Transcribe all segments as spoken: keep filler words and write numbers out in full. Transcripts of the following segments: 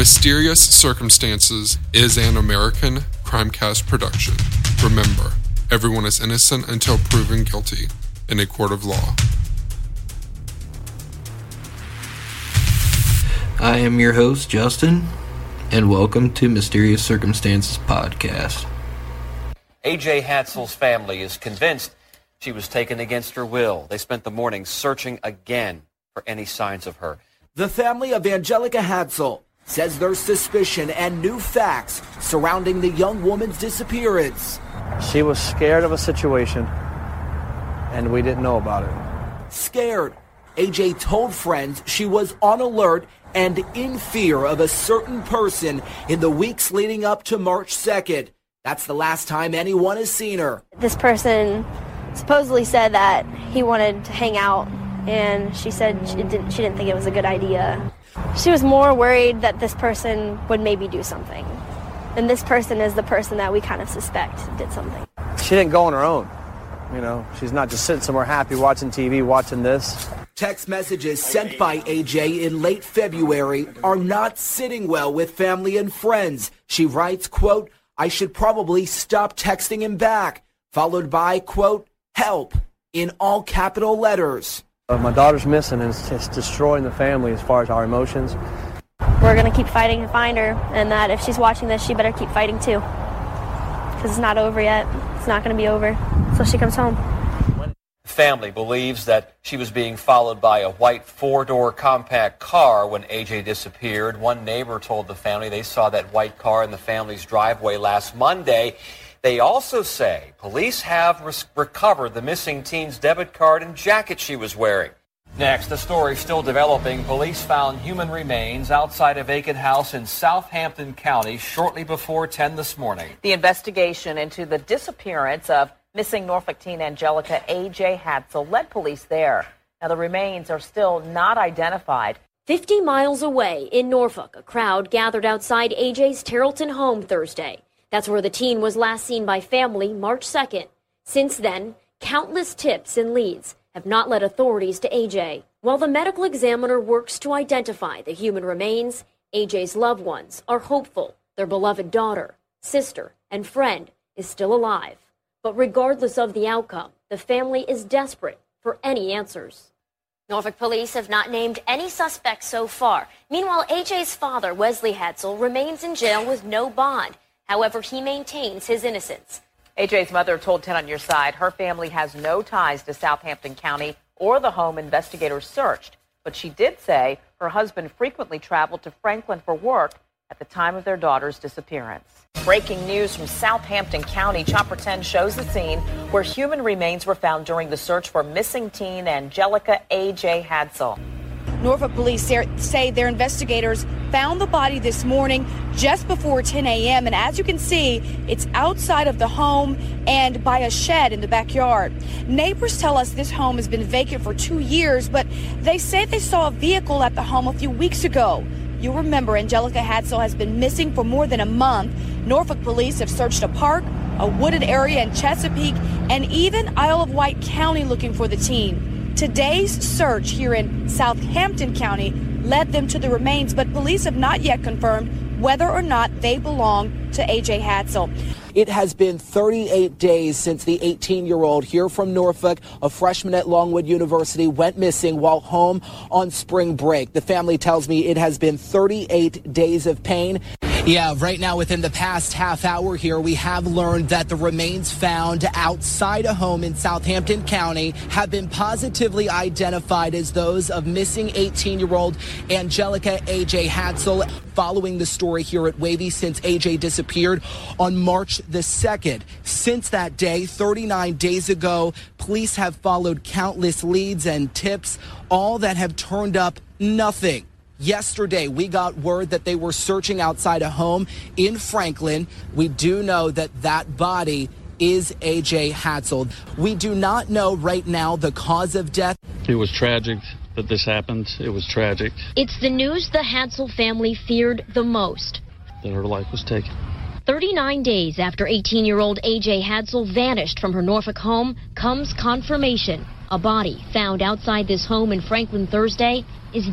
Mysterious Circumstances is an American Crimecast production. Remember, everyone is innocent until proven guilty in a court of law. I am your host, Justin, and welcome to Mysterious Circumstances Podcast. A J Hatzel's family is convinced she was taken against her will. They spent the morning searching again for any signs of her. The family of Angelica Hatzel says there's suspicion and new facts surrounding the young woman's disappearance. She was scared of a situation, and we didn't know about it. Scared. A J told friends she was on alert and in fear of a certain person in the weeks leading up to March second. That's the last time anyone has seen her. This person supposedly said that he wanted to hang out, and she said she didn't, she didn't think it was a good idea. She was more worried that this person would maybe do something. And this person is the person that we kind of suspect did something. She didn't go on her own. You know, she's not just sitting somewhere happy watching T V, watching this. Text messages sent by A J in late February are not sitting well with family and friends. She writes, quote, "I should probably stop texting him back," followed by, quote, "help," in all capital letters. Uh, my daughter's missing, and it's, it's destroying the family as far as our emotions. We're going to keep fighting to find her, and that if she's watching this, she better keep fighting too. Because it's not over yet. It's not going to be over until she comes home. The family believes that she was being followed by a white four-door compact car when A J disappeared. One neighbor told the family they saw that white car in the family's driveway last Monday. They also say police have res- recovered the missing teen's debit card and jacket she was wearing. Next, the story still developing. Police found human remains outside a vacant house in Southampton County shortly before ten this morning. The investigation into the disappearance of missing Norfolk teen Angelica A J Hatzel led police there. Now, the remains are still not identified. Fifty miles away in Norfolk, a crowd gathered outside A J's Tarleton home Thursday. That's where the teen was last seen by family March second. Since then, countless tips and leads have not led authorities to A J. While the medical examiner works to identify the human remains, A J's loved ones are hopeful their beloved daughter, sister, and friend is still alive. But regardless of the outcome, the family is desperate for any answers. Norfolk police have not named any suspects so far. Meanwhile, A J's father, Wesley Hatzel, remains in jail with no bond. However, he maintains his innocence. A J's mother told ten on Your Side her family has no ties to Southampton County or the home investigators searched. But she did say her husband frequently traveled to Franklin for work at the time of their daughter's disappearance. Breaking news from Southampton County. Chopper ten shows the scene where human remains were found during the search for missing teen Angelica A J Hatzel. Norfolk police say their investigators found the body this morning just before ten a.m. And as you can see, it's outside of the home and by a shed in the backyard. Neighbors tell us this home has been vacant for two years, but they say they saw a vehicle at the home a few weeks ago. You'll remember Angelica Hatzel has been missing for more than a month. Norfolk police have searched a park, a wooded area in Chesapeake, and even Isle of Wight County looking for the teen. Today's search here in Southampton County led them to the remains, but police have not yet confirmed whether or not they belong to A J Hatzel. It has been thirty-eight days since the eighteen-year-old here from Norfolk, a freshman at Longwood University, went missing while home on spring break. The family tells me it has been thirty-eight days of pain. Yeah, right now within the past half hour here, we have learned that the remains found outside a home in Southampton County have been positively identified as those of missing eighteen-year-old Angelica A J Hatzel. Following the story here at Wavy since A J disappeared on March the second. Since that day, thirty-nine days ago, police have followed countless leads and tips, all that have turned up nothing. Yesterday, we got word that they were searching outside a home in Franklin. We do know that that body is A J Hatzel. We do not know right now the cause of death. It was tragic that this happened. It was tragic. It's the news the Hatzel family feared the most. That her life was taken. thirty-nine days after eighteen-year-old A J Hatzel vanished from her Norfolk home comes confirmation. A body found outside this home in Franklin Thursday is that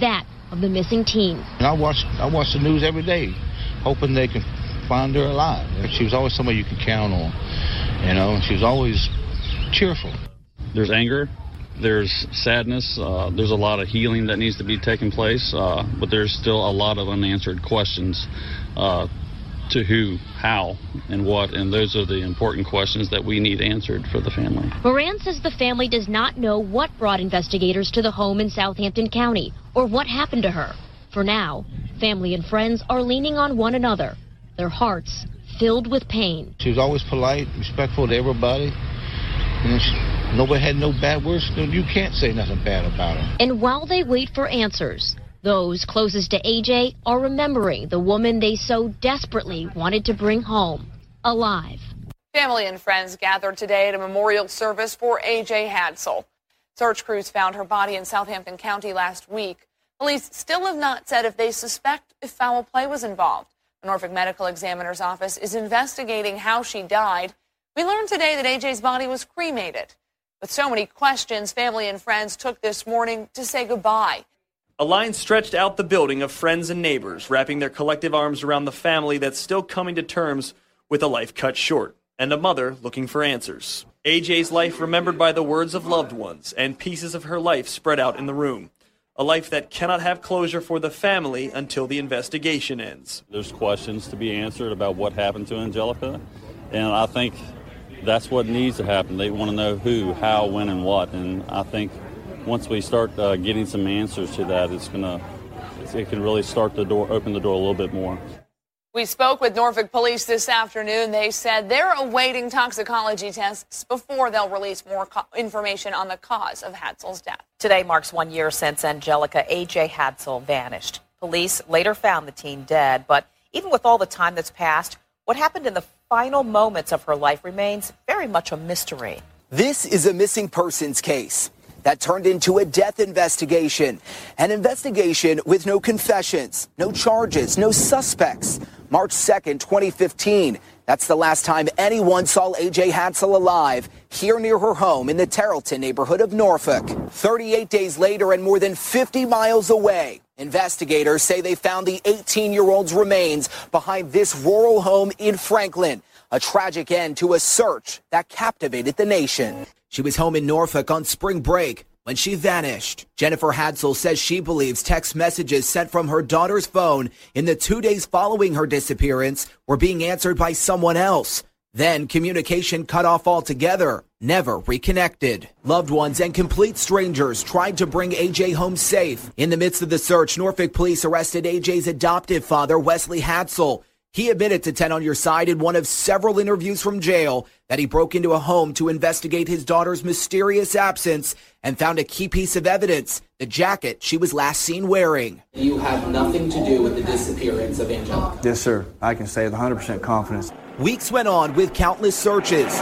of the missing teen. And I watch, I watch the news every day, hoping they can find her alive. She was always somebody you could count on, you know, and she was always cheerful. There's anger, there's sadness, uh, there's a lot of healing that needs to be taking place, uh, but there's still a lot of unanswered questions. Uh, to who, how, and what, and those are the important questions that we need answered for the family. Moran says the family does not know what brought investigators to the home in Southampton County or what happened to her. For now, family and friends are leaning on one another, their hearts filled with pain. She was always polite, respectful to everybody. And she, nobody had no bad words. You can't say nothing bad about her. And while they wait for answers, those closest to A J are remembering the woman they so desperately wanted to bring home, alive. Family and friends gathered today at a memorial service for A J Hadsell. Search crews found her body in Southampton County last week. Police still have not said if they suspect if foul play was involved. The Norfolk Medical Examiner's Office is investigating how she died. We learned today that A J's body was cremated. With so many questions, family and friends took this morning to say goodbye. A line stretched out the building of friends and neighbors, wrapping their collective arms around the family that's still coming to terms with a life cut short, and a mother looking for answers. A J's life remembered by the words of loved ones, and pieces of her life spread out in the room. A life that cannot have closure for the family until the investigation ends. There's questions to be answered about what happened to Angelica, and I think that's what needs to happen. They want to know who, how, when, and what, and I think once we start uh, getting some answers to that, it's gonna, it can really start the door, open the door a little bit more. We spoke with Norfolk Police this afternoon. They said they're awaiting toxicology tests before they'll release more co- information on the cause of Hadsell's death. Today marks one year since Angelica A J Hadsell vanished. Police later found the teen dead, but even with all the time that's passed, what happened in the final moments of her life remains very much a mystery. This is a missing persons case that turned into a death investigation. An investigation with no confessions, no charges, no suspects. March second, twenty fifteen. That's the last time anyone saw A J Hadsell alive here near her home in the Tarleton neighborhood of Norfolk. thirty-eight days later and more than fifty miles away, investigators say they found the eighteen-year-old's remains behind this rural home in Franklin. A tragic end to a search that captivated the nation. She was home in Norfolk on spring break when she vanished. Jennifer Hadsell says she believes text messages sent from her daughter's phone in the two days following her disappearance were being answered by someone else. Then communication cut off altogether, never reconnected. Loved ones and complete strangers tried to bring A J home safe. In the midst of the search, Norfolk police arrested A J's adoptive father, Wesley Hadsell. He admitted to ten on Your Side in one of several interviews from jail that he broke into a home to investigate his daughter's mysterious absence and found a key piece of evidence, the jacket she was last seen wearing. You have nothing to do with the disappearance of Angelica. Yes, sir. I can say with one hundred percent confidence. Weeks went on with countless searches.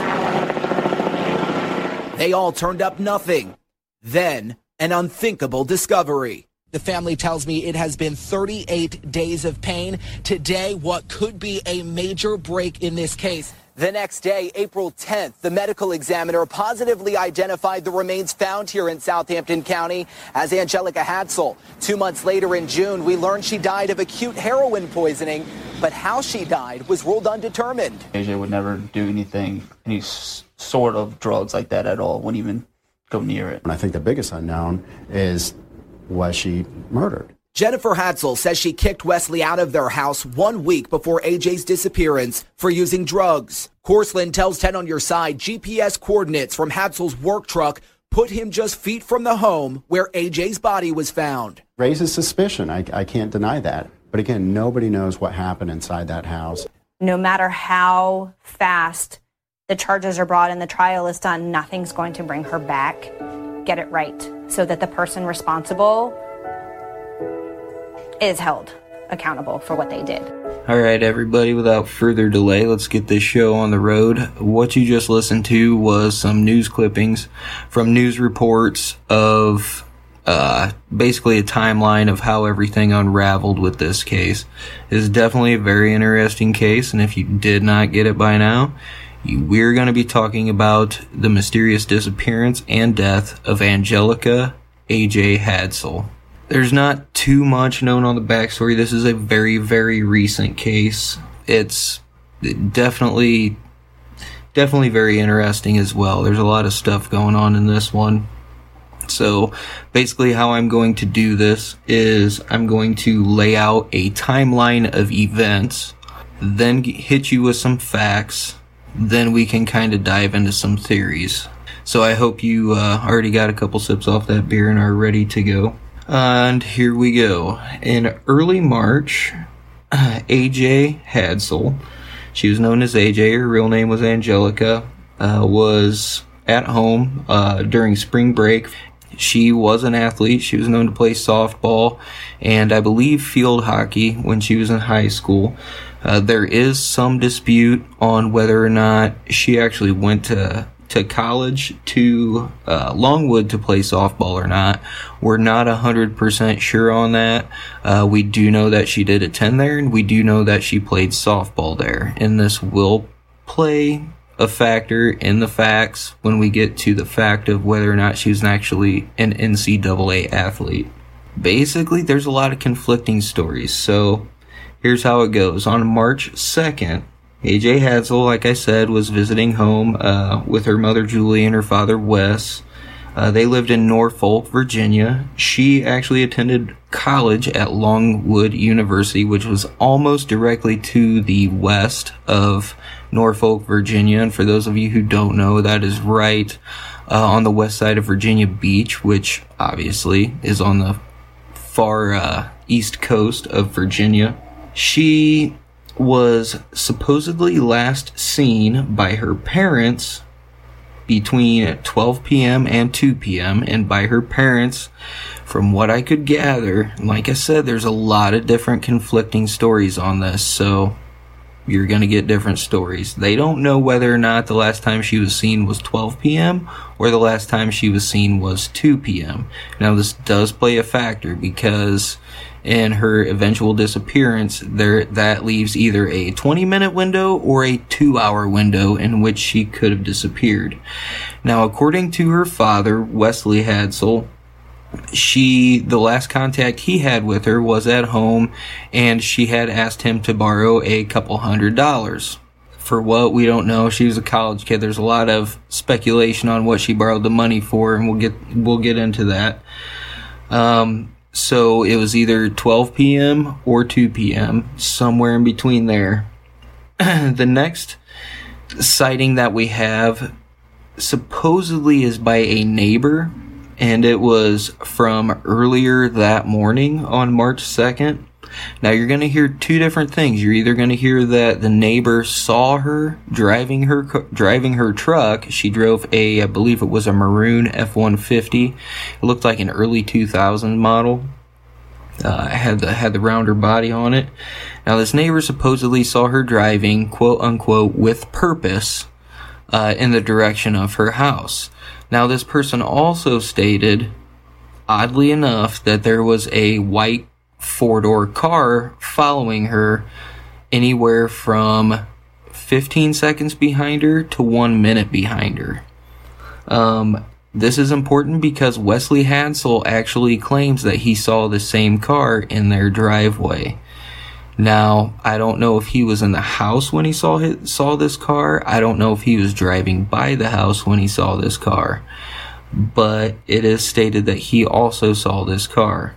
They all turned up nothing. Then, an unthinkable discovery. The family tells me it has been thirty-eight days of pain. Today, what could be a major break in this case. The next day, April tenth, the medical examiner positively identified the remains found here in Southampton County as Angelica Hadsell. Two months later in June, we learned she died of acute heroin poisoning, but how she died was ruled undetermined. A J would never do anything, any s- sort of drugs like that at all, wouldn't even go near it. And I think the biggest unknown is, was she murdered? Jennifer Hadsell says she kicked Wesley out of their house one week before A J's disappearance for using drugs. Corsland tells ten on Your Side G P S coordinates from Hadsell's work truck put him just feet from the home where A J's body was found. Raises suspicion. I, I can't deny that. But again, nobody knows what happened inside that house. No matter how fast the charges are brought and the trial is done, nothing's going to bring her back. Get it right so that the person responsible is held accountable for what they did. All right, everybody, without further delay, let's get this show on the road. What you just listened to was some news clippings from news reports of uh, basically a timeline of how everything unraveled with this case. It is definitely a very interesting case, and if you did not get it by now, you, we're going to be talking about the mysterious disappearance and death of Angelica A J Hadsell. There's not too much known on the backstory. This is a very, very recent case. It's definitely, definitely very interesting as well. There's a lot of stuff going on in this one. So basically how I'm going to do this is I'm going to lay out a timeline of events, then hit you with some facts, then we can kind of dive into some theories. So I hope you uh, already got a couple sips off that beer and are ready to go. And here we go. In early March, A J Hadsell, she was known as A J, her real name was Angelica, uh, was at home uh, during spring break. She was an athlete. She was known to play softball and I believe field hockey when she was in high school. Uh, there is some dispute on whether or not she actually went to to college to uh, Longwood to play softball or not. We're not one hundred percent sure on that. Uh, we do know that she did attend there, and we do know that she played softball there. And this will play a factor in the facts when we get to the fact of whether or not she was actually an N C double A athlete. Basically, there's a lot of conflicting stories. So here's how it goes. On March second, A J Hadsell, like I said, was visiting home uh, with her mother Julie and her father Wes. Uh, they lived in Norfolk, Virginia. She actually attended college at Longwood University, which was almost directly to the west of Norfolk, Virginia. And for those of you who don't know, that is right uh, on the west side of Virginia Beach, which obviously is on the far uh, east coast of Virginia. She was supposedly last seen by her parents between twelve p.m. and two p.m. and by her parents, from what I could gather, like I said, there's a lot of different conflicting stories on this, so you're going to get different stories. They don't know whether or not the last time she was seen was twelve p.m. or the last time she was seen was two p.m. Now, this does play a factor because in her eventual disappearance, there that leaves either a twenty minute window or a two hour window in which she could have disappeared. Now, according to her father, Wesley Hadsell, she, the last contact he had with her was at home, and she had asked him to borrow a couple hundred dollars. For what, we don't know. She was a college kid. There's a lot of speculation on what she borrowed the money for, and we'll get we'll get into that. Um, so it was either twelve p.m. or two p.m., somewhere in between there. The next sighting that we have supposedly is by a neighbor, and it was from earlier that morning on March second. Now, you're going to hear two different things. You're either going to hear that the neighbor saw her driving her driving her truck. She drove a, I believe it was a maroon F one fifty. It looked like an early two thousand model. Uh, had the had the rounder body on it. Now, this neighbor supposedly saw her driving, quote unquote, with purpose, uh, in the direction of her house. Now, this person also stated, oddly enough, that there was a white four-door car following her anywhere from fifteen seconds behind her to one minute behind her. Um, this is important because Wesley Hadsell actually claims that he saw the same car in their driveway. Now, I don't know if he was in the house when he saw his, saw this car. I don't know if he was driving by the house when he saw this car. But it is stated that he also saw this car.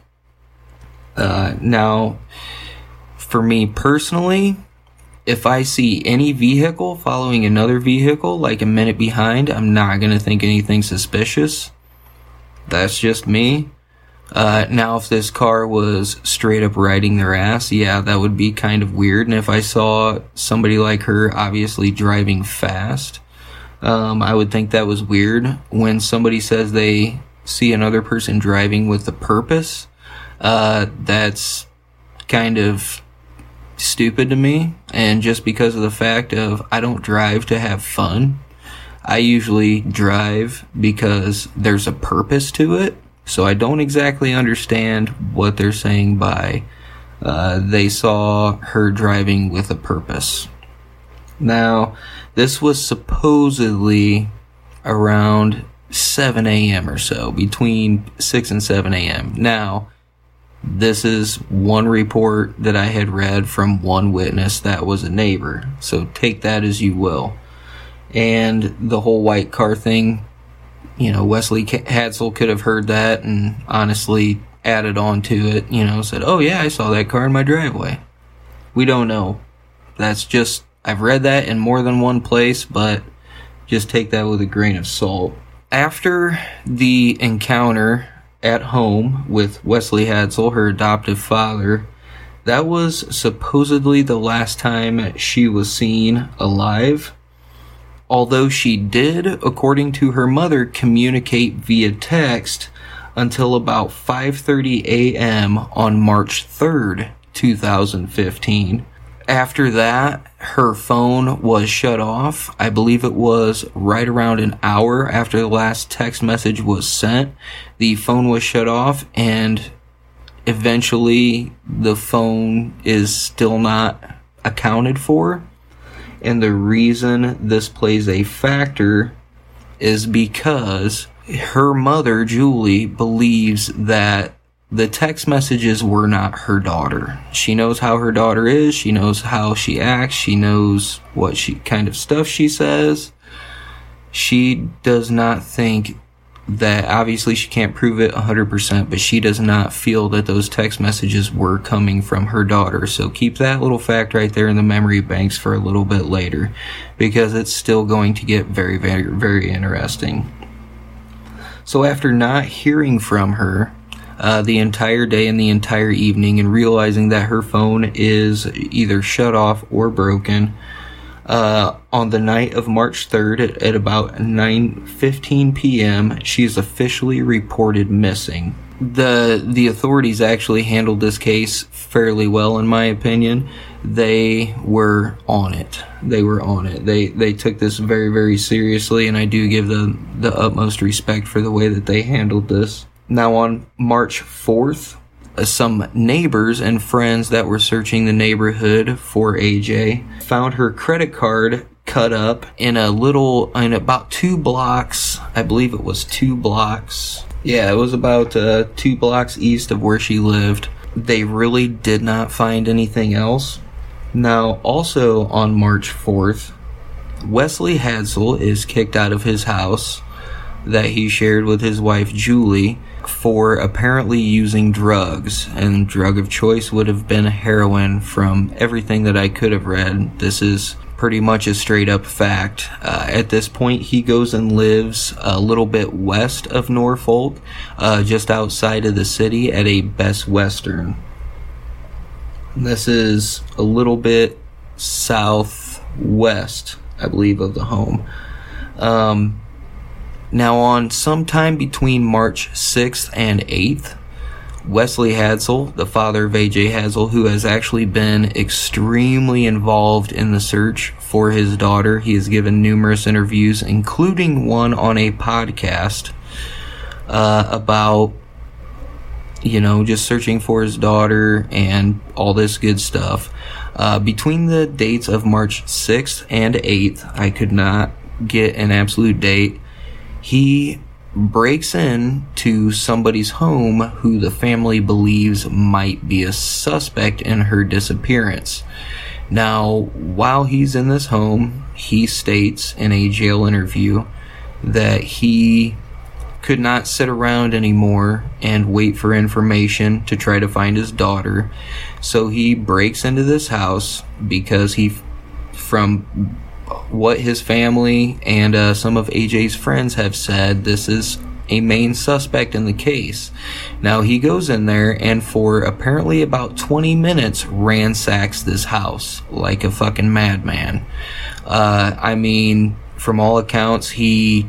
Uh, now, for me personally, if I see any vehicle following another vehicle like a minute behind, I'm not going to think anything suspicious. That's just me. Uh, now, if this car was straight up riding their ass, yeah, that would be kind of weird. And if I saw somebody like her obviously driving fast, um, I would think that was weird. When somebody says they see another person driving with a purpose, uh, that's kind of stupid to me. And just because of the fact of I don't drive to have fun, I usually drive because there's a purpose to it. So I don't exactly understand what they're saying by uh, they saw her driving with a purpose. Now, this was supposedly around seven a.m. or so, between six and seven a.m. Now, This is one report that I had read from one witness that was a neighbor. So take that as you will. And the whole white car thing, you know, Wesley Hadsell could have heard that and honestly added on to it, you know, said, oh yeah, I saw that car in my driveway. We don't know. That's just, I've read that in more than one place, but just take that with a grain of salt. After the encounter at home with Wesley Hadsell, her adoptive father, that was supposedly the last time she was seen alive. Although she did, according to her mother, communicate via text until about five thirty a.m. on March third, two thousand fifteen. After that, her phone was shut off. I believe it was right around an hour after the last text message was sent. The phone was shut off, and eventually the phone is still not accounted for. And the reason this plays a factor is because her mother, Julie, believes that the text messages were not her daughter. She knows how her daughter is. She knows how she acts. She knows what she kind of stuff she says. She does not think that, obviously she can't prove it one hundred percent, but she does not feel that those text messages were coming from her daughter. So keep that little fact right there in the memory banks for a little bit later, because it's still going to get very, very, very interesting. So after not hearing from her Uh, the entire day and the entire evening, and realizing that her phone is either shut off or broken, uh, on the night of March third at, at about nine fifteen p.m., she is officially reported missing. The the authorities actually handled this case fairly well, in my opinion. They were on it. They were on it. They they took this very, very seriously, and I do give them the utmost respect for the way that they handled this. Now, on March fourth, uh, some neighbors and friends that were searching the neighborhood for A J found her credit card cut up in a little, in about two blocks. I believe it was two blocks. Yeah, it was about uh, two blocks east of where she lived. They really did not find anything else. Now, also on March fourth, Wesley Hadsell is kicked out of his house that he shared with his wife Julie for apparently using drugs, and drug of choice would have been heroin. From everything that I could have read, this is pretty much a straight up fact. Uh, at this point, he goes and lives a little bit west of Norfolk, uh, just outside of the city at a Best Western. This is a little bit southwest, I believe, of the home. Um, Now, on sometime between March sixth and eighth, Wesley Hadsell, the father of A J Hadsell, who has actually been extremely involved in the search for his daughter, he has given numerous interviews, including one on a podcast uh, about, you know, just searching for his daughter and all this good stuff. Uh, between the dates of March sixth and eighth, I could not get an absolute date. He breaks in to somebody's home who the family believes might be a suspect in her disappearance. Now, while he's in this home, he states in a jail interview that he could not sit around anymore and wait for information to try to find his daughter. So he breaks into this house because he, from what his family and uh, some of A J's friends have said, this is a main suspect in the case. Now, he goes in there and for apparently about twenty minutes ransacks this house like a fucking madman. Uh, I mean, from all accounts, he,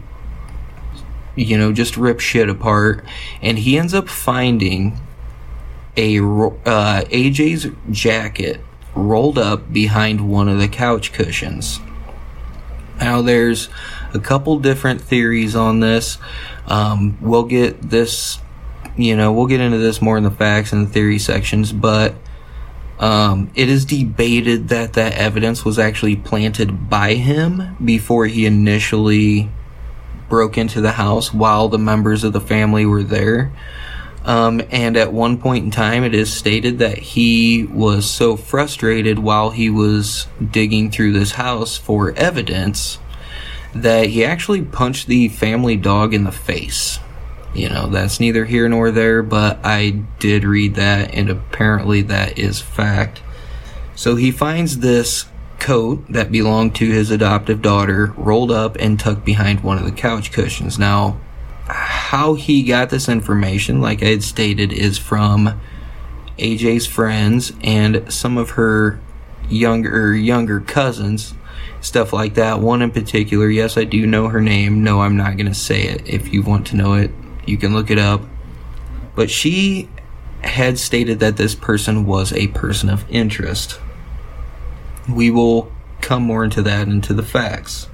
you know, just rips shit apart, and he ends up finding a uh, A J's jacket rolled up behind one of the couch cushions. Now, there's a couple different theories on this. Um, we'll get this, you know, we'll get into this more in the facts and the theory sections, but um, it is debated that that evidence was actually planted by him before he initially broke into the house while the members of the family were there. Um, and at one point in time, it is stated that he was so frustrated while he was digging through this house for evidence that he actually punched the family dog in the face. You know, that's neither here nor there, but I did read that, and apparently that is fact. So he finds this coat that belonged to his adoptive daughter rolled up and tucked behind one of the couch cushions. Now, how he got this information, like I had stated, is from A J's friends and some of her younger younger cousins, stuff like that. One in particular, yes, I do know her name. No, I'm not going to say it. If you want to know it, you can look it up. But she had stated that this person was a person of interest. We will come more into that, into the facts.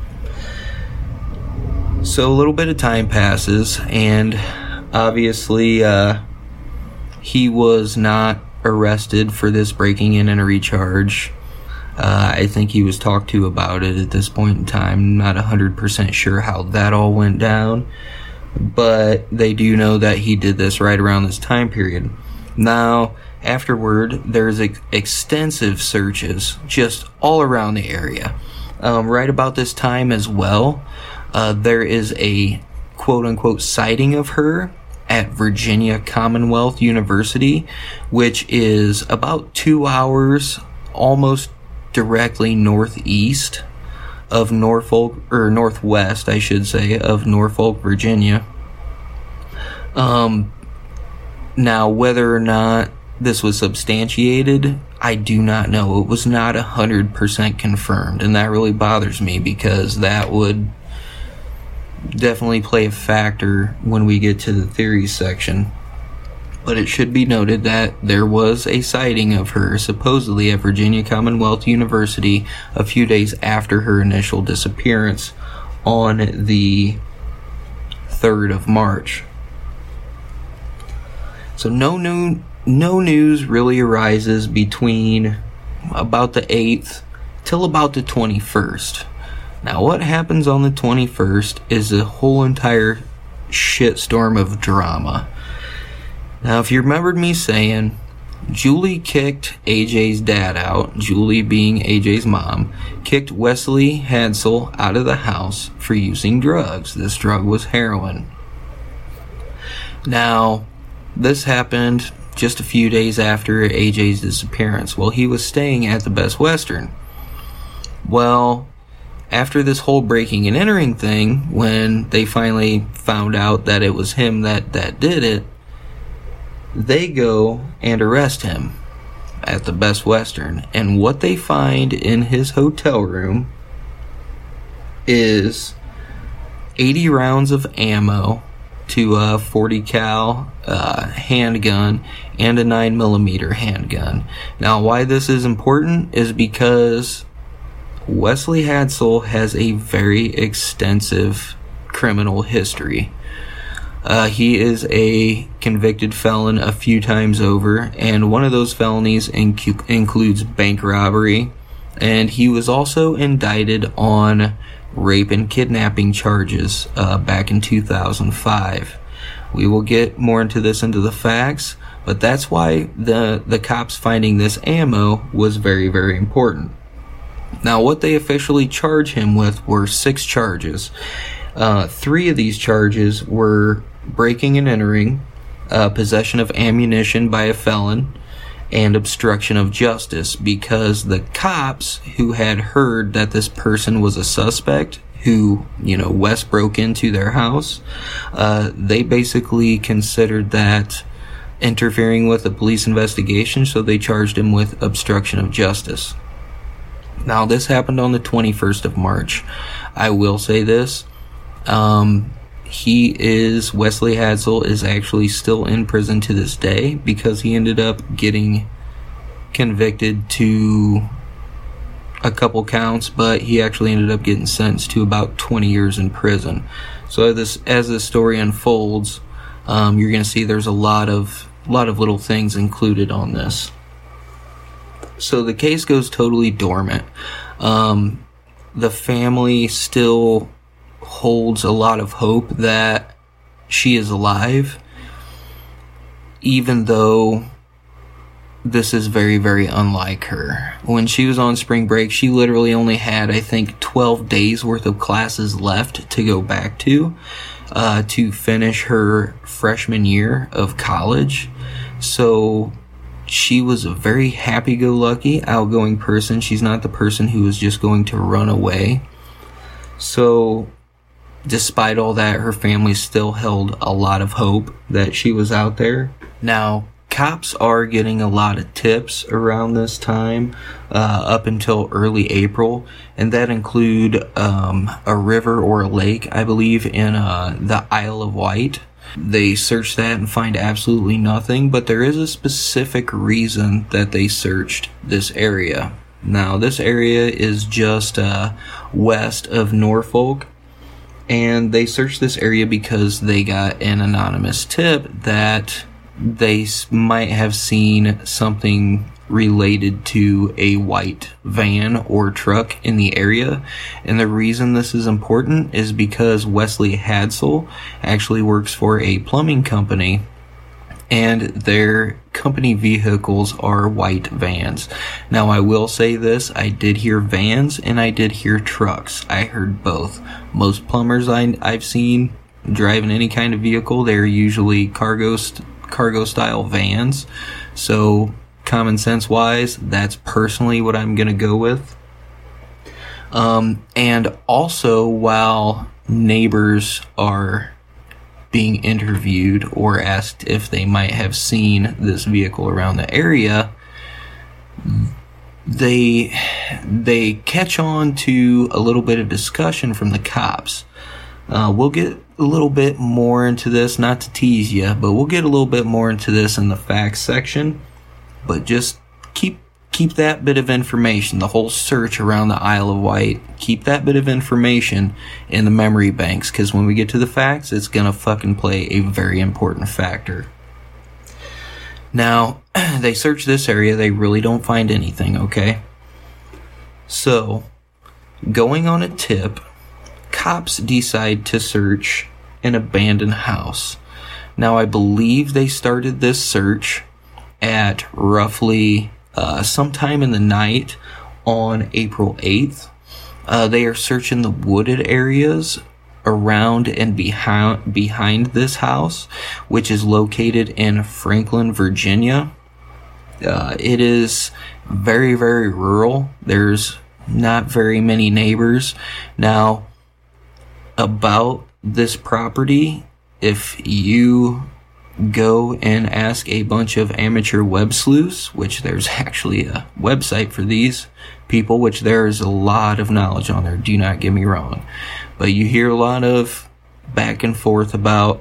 So a little bit of time passes, and obviously uh, he was not arrested for this breaking in and recharge. Uh, I think he was talked to about it at this point in time. Not one hundred percent sure how that all went down, but they do know that he did this right around this time period. Now, afterward, there's ex- extensive searches just all around the area. Um, right about this time as well, Uh, there is a quote-unquote sighting of her at Virginia Commonwealth University, which is about two hours almost directly northeast of Norfolk, or northwest, I should say, of Norfolk, Virginia. Um, now, whether or not this was substantiated, I do not know. It was not one hundred percent confirmed, and that really bothers me because that would definitely play a factor when we get to the theories section. But it should be noted that there was a sighting of her supposedly at Virginia Commonwealth University a few days after her initial disappearance on the third of March. So no new no news really arises between about the eighth till about the twenty-first. Now, what happens on the twenty-first is a whole entire shitstorm of drama. Now, if you remembered me saying, Julie kicked A J's dad out, Julie being A J's mom, kicked Wesley Hadsell out of the house for using drugs. This drug was heroin. Now, this happened just a few days after A J's disappearance. Well, he was staying at the Best Western. Well, after this whole breaking and entering thing, when they finally found out that it was him that, that did it, they go and arrest him at the Best Western. And what they find in his hotel room is eighty rounds of ammo to a forty cal uh, handgun and a nine millimeter handgun. Now, why this is important is because Wesley Hadsell has a very extensive criminal history. Uh, he is a convicted felon a few times over, and one of those felonies inc- includes bank robbery, and he was also indicted on rape and kidnapping charges uh, back in two thousand five. We will get more into this, into the facts, but that's why the, the cops finding this ammo was very, very important. Now, what they officially charge him with were six charges. Uh, three of these charges were breaking and entering, uh, possession of ammunition by a felon, and obstruction of justice, because the cops who had heard that this person was a suspect who, you know, Wes broke into their house, uh, they basically considered that interfering with a police investigation, so they charged him with obstruction of justice. Now, this happened on the twenty-first of March. I will say this. Um, he is, Wesley Hadsell is actually still in prison to this day because he ended up getting convicted to a couple counts, but he actually ended up getting sentenced to about twenty years in prison. So this, as this story unfolds, um, you're going to see there's a lot of, lot of little things included on this. So the case goes totally dormant. Um, the family still holds a lot of hope that she is alive. even though this is very, very unlike her. When she was on spring break, she literally only had, I think, twelve days worth of classes left to go back to, uh, to finish her freshman year of college. So she was a very happy-go-lucky, outgoing person. She's not the person who was just going to run away. So despite all that, her family still held a lot of hope that she was out there. Now, cops are getting a lot of tips around this time, uh, up until early April, and that include um, a river or a lake, I believe, in uh, the Isle of Wight. They search that and find absolutely nothing, but there is a specific reason that they searched this area. Now, this area is just uh, west of Norfolk, and they searched this area because they got an anonymous tip that they might have seen something related to a white van or truck in the area. And the reason this is important is because Wesley Hadsell actually works for a plumbing company, and their company vehicles are white vans. Now, I will say this, I did hear vans and I did hear trucks. I heard both. Most plumbers I, I've seen driving any kind of vehicle, they're usually cargo st- cargo style vans. So common sense wise, that's personally what I'm gonna go with. Um, and also, while neighbors are being interviewed or asked if they might have seen this vehicle around the area, they they catch on to a little bit of discussion from the cops. Uh, we'll get a little bit more into this, not to tease you, but we'll get a little bit more into this in the facts section. But just keep keep that bit of information, the whole search around the Isle of Wight, keep that bit of information in the memory banks, because when we get to the facts, it's gonna fucking play a very important factor. Now, they search this area, they really don't find anything, okay? So, going on a tip, cops decide to search an abandoned house. Now, I believe they started this search at roughly uh, sometime in the night on April eighth. Uh, they are searching the wooded areas around and behind behind this house, which is located in Franklin, Virginia. Uh, it is very, very rural. There's not very many neighbors. Now, about this property, if you go and ask a bunch of amateur web sleuths, which there's actually a website for these people, which there is a lot of knowledge on there, do not get me wrong. But you hear a lot of back and forth about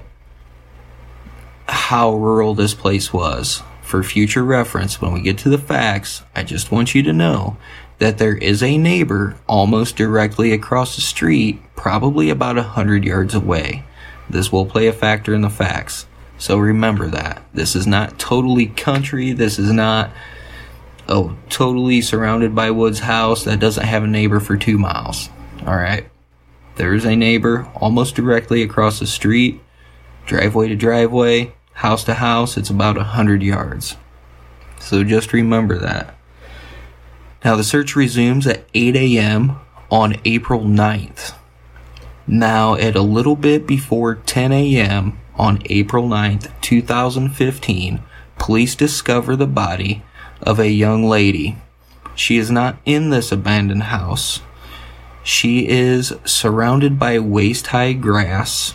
how rural this place was. For future reference, when we get to the facts, I just want you to know that there is a neighbor almost directly across the street, probably about a hundred yards away. This will play a factor in the facts. So remember that. This is not totally country. This is not, oh, totally surrounded by woods house that doesn't have a neighbor for two miles. Alright? There is a neighbor almost directly across the street, driveway to driveway, house to house. It's about a hundred yards. So just remember that. Now the search resumes at eight a.m. on April ninth. Now at a little bit before ten a.m. on April ninth, two thousand fifteen, police discover the body of a young lady. She is not in this abandoned house. She is surrounded by waist-high grass.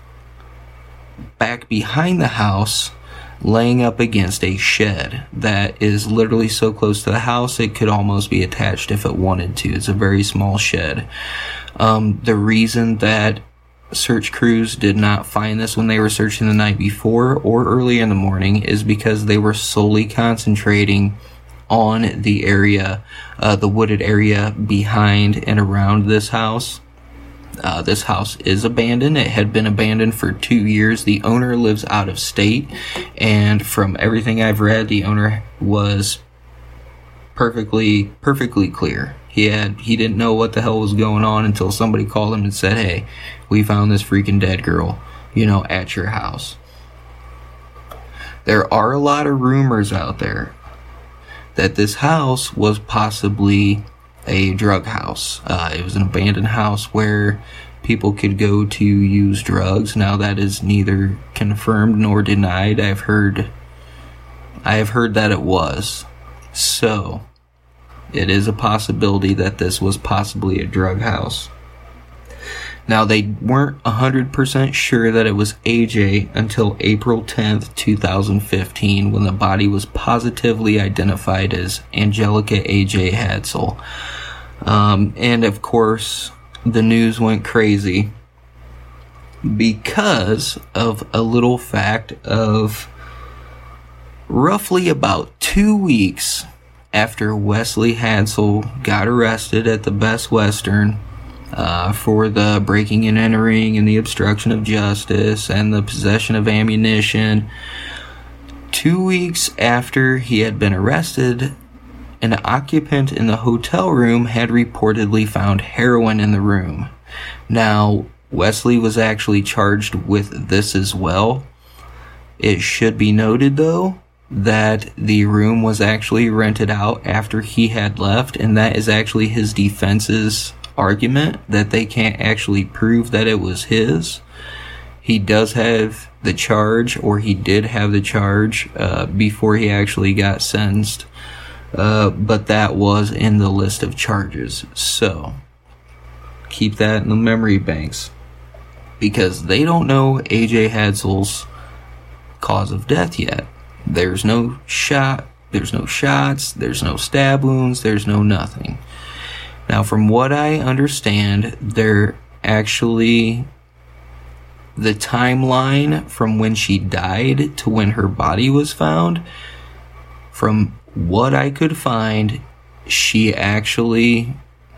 Back behind the house, laying up against a shed that is literally so close to the house it could almost be attached if it wanted to. It's a very small shed. Um, the reason that search crews did not find this when they were searching the night before or early in the morning is because they were solely concentrating on the area, uh, the wooded area behind and around this house. Uh, this house is abandoned. It had been abandoned for two years. The owner lives out of state, and from everything I've read, the owner was perfectly, perfectly clear. He had, he didn't know what the hell was going on until somebody called him and said, "Hey, we found this freaking dead girl, you know, at your house." There are a lot of rumors out there that this house was possibly a drug house. Uh, it was an abandoned house where people could go to use drugs. Now that is neither confirmed nor denied. I've heard, I have heard that it was. So, it is a possibility that this was possibly a drug house. Now, they weren't one hundred percent sure that it was A J until April tenth, twenty fifteen, when the body was positively identified as Angelica A J Hadsell. Um, and of course, the news went crazy because of a little fact of roughly about two weeks after Wesley Hadsell got arrested at the Best Western uh, for the breaking and entering and the obstruction of justice and the possession of ammunition. Two weeks after he had been arrested, an occupant in the hotel room had reportedly found heroin in the room. Now, Wesley was actually charged with this as well. It should be noted, though, that the room was actually rented out after he had left, and that is actually his defense's argument, that they can't actually prove that it was his. He does have the charge, or he did have the charge uh, before he actually got sentenced, uh, but that was in the list of charges. So, keep that in the memory banks, because they don't know A J Hadsell's cause of death yet. There's no shot, there's no shots, there's no stab wounds, there's no nothing. Now, from what I understand, they're actually, the timeline from when she died to when her body was found, from what I could find, she actually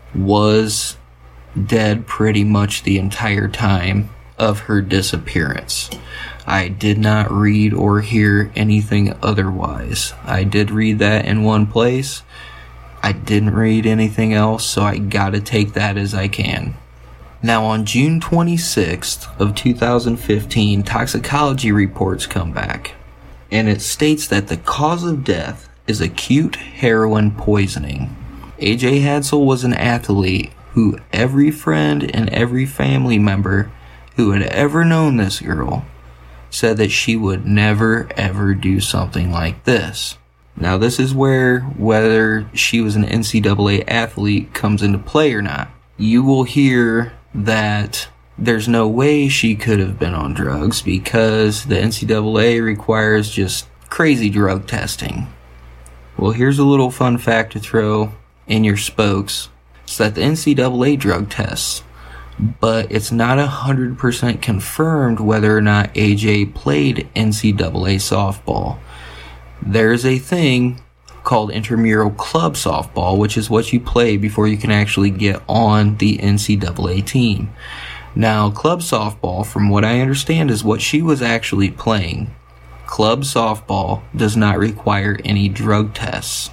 was dead pretty much the entire time of her disappearance. I did not read or hear anything otherwise. I did read that in one place. I didn't read anything else, so I gotta take that as I can. Now, on June twenty-sixth of two thousand fifteen, toxicology reports come back, and it states that the cause of death is acute heroin poisoning. A J Hadsell was an athlete who every friend and every family member who had ever known this girl said that she would never ever do something like this. Now, this is where whether she was an N C double A athlete comes into play or not. You will hear that there's no way she could have been on drugs because the N C double A requires just crazy drug testing. Well, here's a little fun fact to throw in your spokes. It's that the N C double A drug tests, but it's not one hundred percent confirmed whether or not A J played N C double A softball. There's a thing called intramural club softball, which is what you play before you can actually get on the N C double A team. Now, club softball, from what I understand, is what she was actually playing. Club softball does not require any drug tests.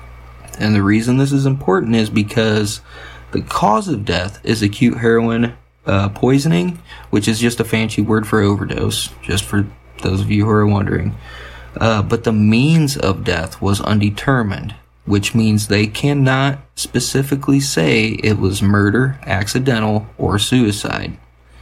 And the reason this is important is because the cause of death is acute heroin uh, poisoning, which is just a fancy word for overdose, just for those of you who are wondering. Uh, but the means of death was undetermined, which means they cannot specifically say it was murder, accidental, or suicide.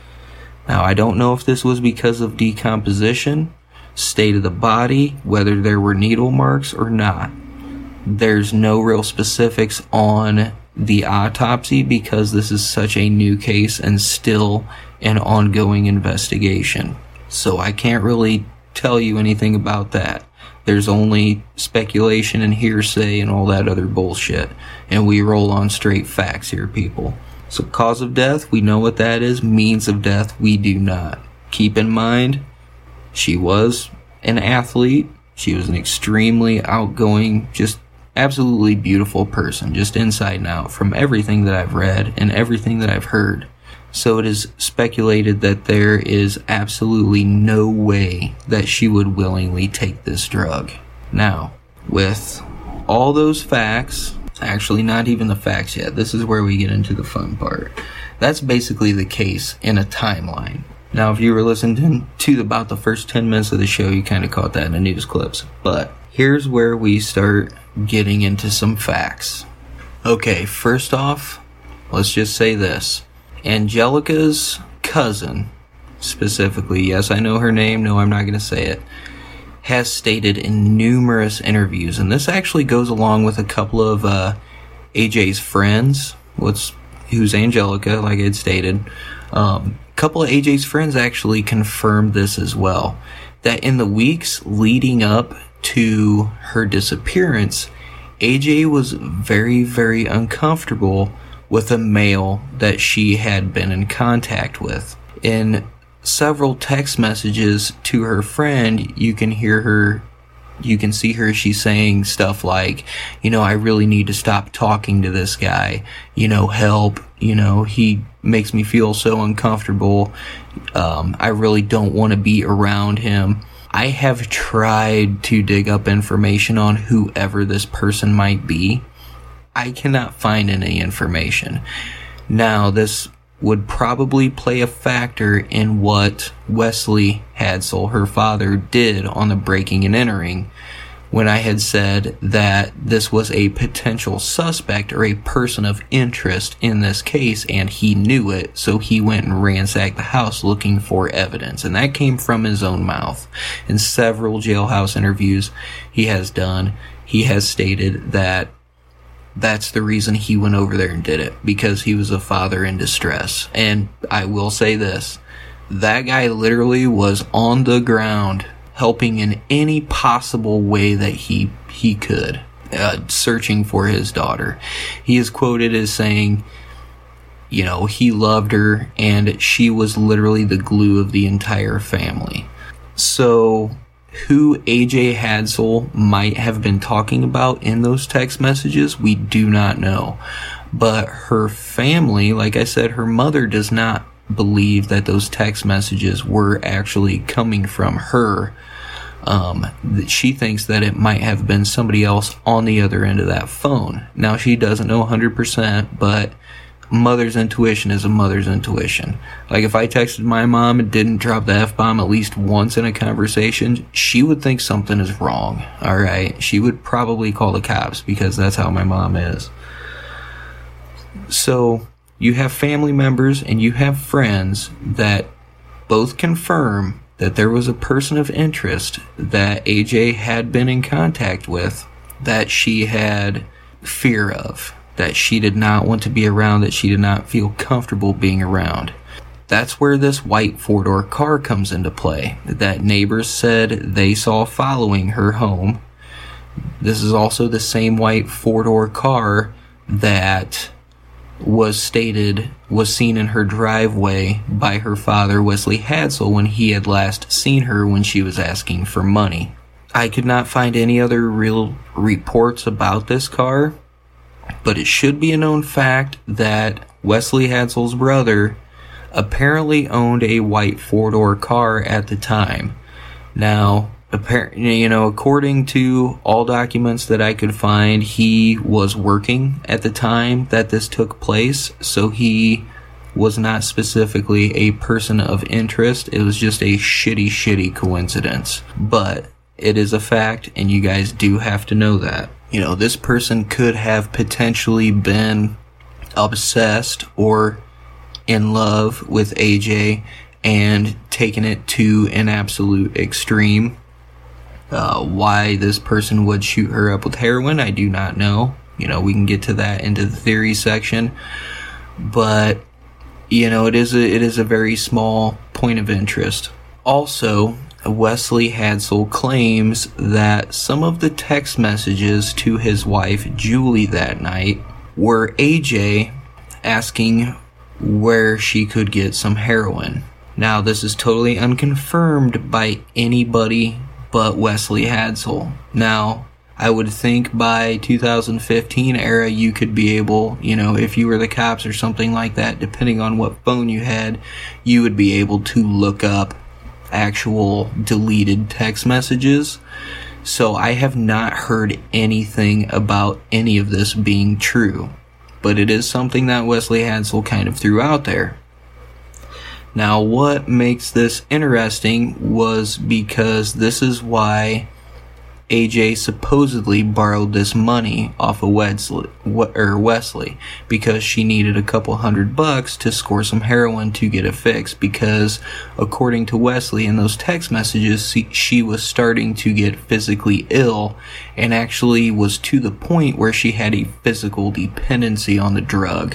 Now, I don't know if this was because of decomposition, state of the body, whether there were needle marks or not. There's no real specifics on the autopsy because this is such a new case and still an ongoing investigation. So I can't really tell you anything about that. There's only speculation and hearsay and all that other bullshit. And we roll on straight facts here, people. So cause of death, we know what that is. Means of death, we do not. Keep in mind, she was an athlete. She was an extremely outgoing, just absolutely beautiful person, just inside and out, from everything that I've read and everything that I've heard. So it is speculated that there is absolutely no way that she would willingly take this drug. Now, with all those facts, actually not even the facts yet, this is where we get into the fun part. That's basically the case in a timeline. Now, if you were listening to about the first ten minutes of the show, you kind of caught that in the news clips. But here's where we start getting into some facts. Okay, first off, let's just say this. Angelica's cousin, specifically, yes, I know her name, no, I'm not going to say it, has stated in numerous interviews, and this actually goes along with a couple of uh, A J's friends, what's, who's Angelica, like I had stated. Um, a couple of A J's friends actually confirmed this as well, that in the weeks leading up to her disappearance, A J was very, very uncomfortable with a male that she had been in contact with. In several text messages to her friend, you can hear her, you can see her, she's saying stuff like, you know, I really need to stop talking to this guy, you know, help, you know, he makes me feel so uncomfortable, um, I really don't want to be around him. I have tried to dig up information on whoever this person might be. I cannot find any information. Now, this would probably play a factor in what Wesley Hadsell, her father, did on the breaking and entering, when I had said that this was a potential suspect or a person of interest in this case, and he knew it, so he went and ransacked the house looking for evidence. And that came from his own mouth. In several jailhouse interviews he has done, he has stated that that's the reason he went over there and did it, because he was a father in distress. And I will say this, that guy literally was on the ground helping in any possible way that he he could, uh, searching for his daughter. He is quoted as saying, you know, he loved her and she was literally the glue of the entire family. So who A J Hadsell might have been talking about in those text messages, we do not know. But her family, like I said, her mother does not believe that those text messages were actually coming from her. Um, she thinks that it might have been somebody else on the other end of that phone. Now, she doesn't know one hundred percent, but mother's intuition is a mother's intuition. Like, if I texted my mom and didn't drop the F-bomb at least once in a conversation, she would think something is wrong, alright? She would probably call the cops, because that's how my mom is. So, you have family members and you have friends that both confirm that there was a person of interest that A J had been in contact with, that she had fear of, that she did not want to be around, that she did not feel comfortable being around. That's where this white four-door car comes into play, that neighbors said they saw following her home. This is also the same white four-door car that was stated was seen in her driveway by her father, Wesley Hadsell, when he had last seen her when she was asking for money. I could not find any other real reports about this car, but it should be a known fact that Wesley Hadsell's brother apparently owned a white four-door car at the time. Now, apparently, you know, according to all documents that I could find, he was working at the time that this took place, so he was not specifically a person of interest. It was just a shitty, shitty coincidence. But it is a fact, and you guys do have to know that. You know, this person could have potentially been obsessed or in love with A J and taken it to an absolute extreme. Uh, why this person would shoot her up with heroin, I do not know. You know, we can get to that into the theory section. But, you know, it is a, it is a very small point of interest. Also, Wesley Hadsell claims that some of the text messages to his wife, Julie, that night were A J asking where she could get some heroin. Now, this is totally unconfirmed by anybody but Wesley Hadsell. Now, I would think by two thousand fifteen era, you could be able, you know, if you were the cops or something like that, depending on what phone you had, you would be able to look up actual deleted text messages. So I have not heard anything about any of this being true, but it is something that Wesley Hadsell kind of threw out there. Now, what makes this interesting was because this is why A J supposedly borrowed this money off of Wesley, or Wesley, because she needed a couple hundred bucks to score some heroin to get it fixed, because according to Wesley in those text messages, she was starting to get physically ill and actually was to the point where she had a physical dependency on the drug.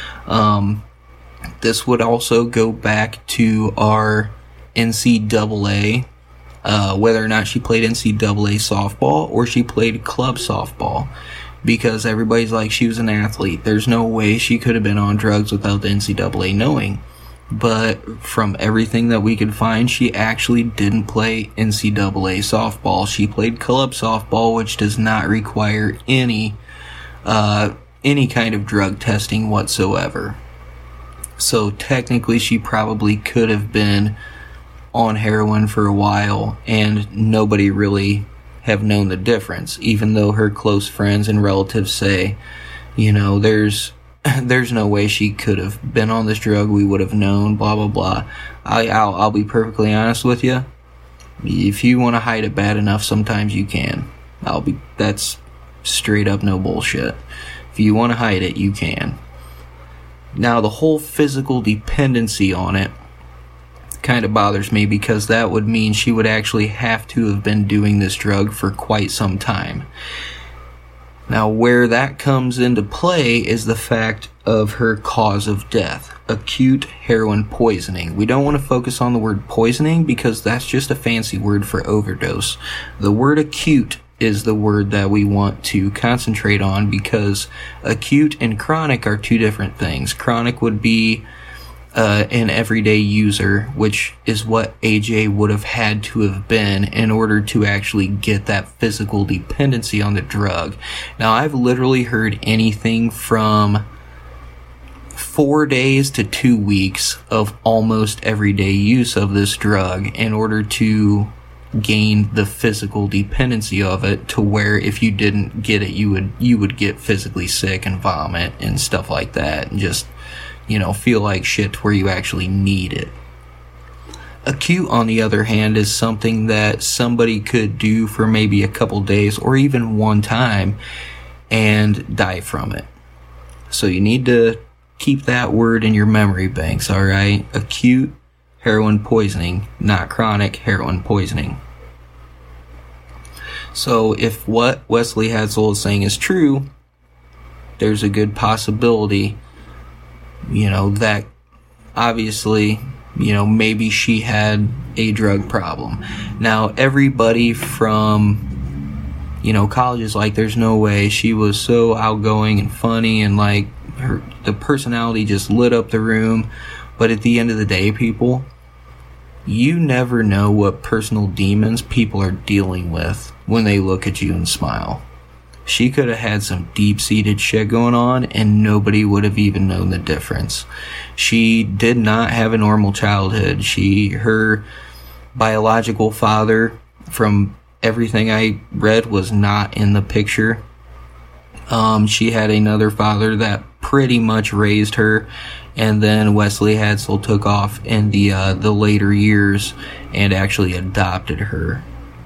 Um, this would also go back to our N C double A, Uh, whether or not she played N C double A softball or she played club softball, because everybody's like, she was an athlete. There's no way she could have been on drugs without the N C double A knowing. But from everything that we could find, she actually didn't play N C double A softball. She played club softball, which does not require any, uh, any kind of drug testing whatsoever. So technically she probably could have been on heroin for a while, and nobody really have known the difference, even though her close friends and relatives say, you know, there's there's no way she could have been on this drug, we would have known, blah blah blah. I, I'll, I'll be perfectly honest with you, if you want to hide it bad enough, sometimes you can. I'll be that's straight up no bullshit. If you want to hide it, you can. Now, the whole physical dependency on it kind of bothers me, because that would mean she would actually have to have been doing this drug for quite some time. Now, where that comes into play is the fact of her cause of death, acute heroin poisoning. We don't want to focus on the word poisoning because that's just a fancy word for overdose. The word acute is the word that we want to concentrate on, because acute and chronic are two different things. Chronic would be Uh, an everyday user, which is what A J would have had to have been in order to actually get that physical dependency on the drug. Now, I've literally heard anything from four days to two weeks of almost everyday use of this drug in order to gain the physical dependency of it, to where if you didn't get it, you would you would get physically sick and vomit and stuff like that, and just, you know, feel like shit to where you actually need it. Acute, on the other hand, is something that somebody could do for maybe a couple days or even one time and die from it. So you need to keep that word in your memory banks, alright? Acute heroin poisoning, not chronic heroin poisoning. So if what Wesley Hadsell is saying is true, there's a good possibility, you know, that obviously, you know, maybe she had a drug problem. Now, everybody from, you know, college is like, there's no way, she was so outgoing and funny, and like her, the personality just lit up the room. But at the end of the day, people, you never know what personal demons people are dealing with when they look at you and smile. She could have had some deep-seated shit going on, and nobody would have even known the difference. She did not have a normal childhood. She, her biological father, from everything I read, was not in the picture. Um, she had another father that pretty much raised her, and then Wesley Hadsell took off in the uh, the later years and actually adopted her.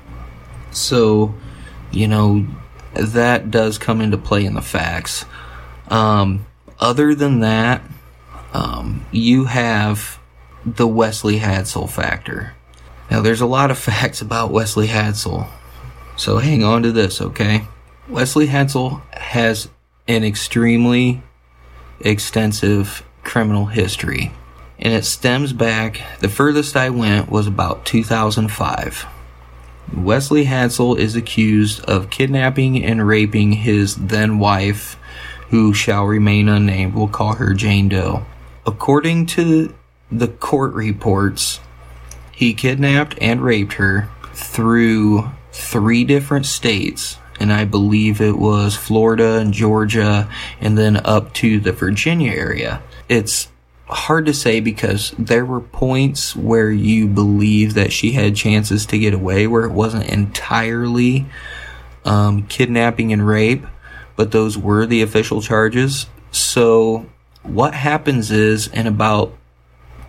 So, you know, that does come into play in the facts. Um, other than that, um, you have the Wesley Hadsell factor. Now, there's a lot of facts about Wesley Hadsell, so hang on to this, okay? Wesley Hadsell has an extremely extensive criminal history, and it stems back, the furthest I went was about two thousand five. Wesley Hadsell is accused of kidnapping and raping his then wife, who shall remain unnamed. We'll call her Jane Doe. According to the court reports, he kidnapped and raped her through three different states, and I believe it was Florida and Georgia, and then up to the Virginia area. It's hard to say because there were points where you believe that she had chances to get away, where it wasn't entirely um, kidnapping and rape, but those were the official charges. So what happens is, in about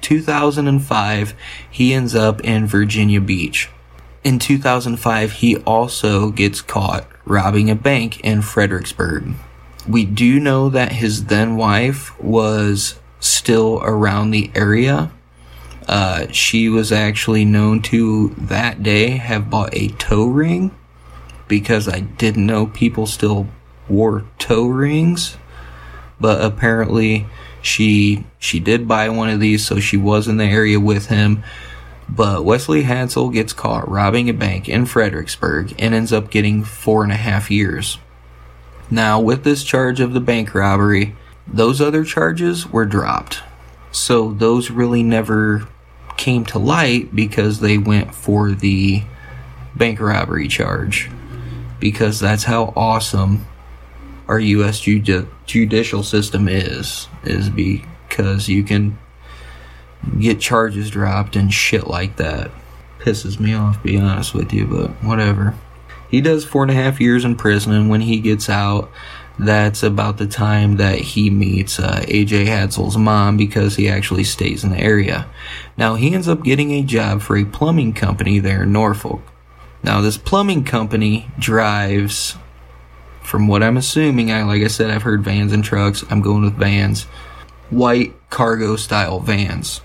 two thousand five, he ends up in Virginia Beach. In two thousand five, he also gets caught robbing a bank in Fredericksburg. We do know that his then wife was still around the area. Uh, she was actually known to that day have bought a toe ring, because I didn't know people still wore toe rings, but apparently she she did buy one of these, so she was in the area with him. But Wesley Hadsell gets caught robbing a bank in Fredericksburg and ends up getting four and a half years. Now, with this charge of the bank robbery, those other charges were dropped, so those really never came to light because they went for the bank robbery charge, because that's how awesome our U S judi- judicial system is, is because you can get charges dropped and shit like that. Pisses me off, to be honest with you, but whatever. He does four and a half years in prison, and when he gets out, that's about the time that he meets uh, A J Hadsell's mom, because he actually stays in the area. Now, he ends up getting a job for a plumbing company there in Norfolk. Now, this plumbing company drives, from what I'm assuming, I like I said, I've heard vans and trucks. I'm going with vans. White cargo-style vans.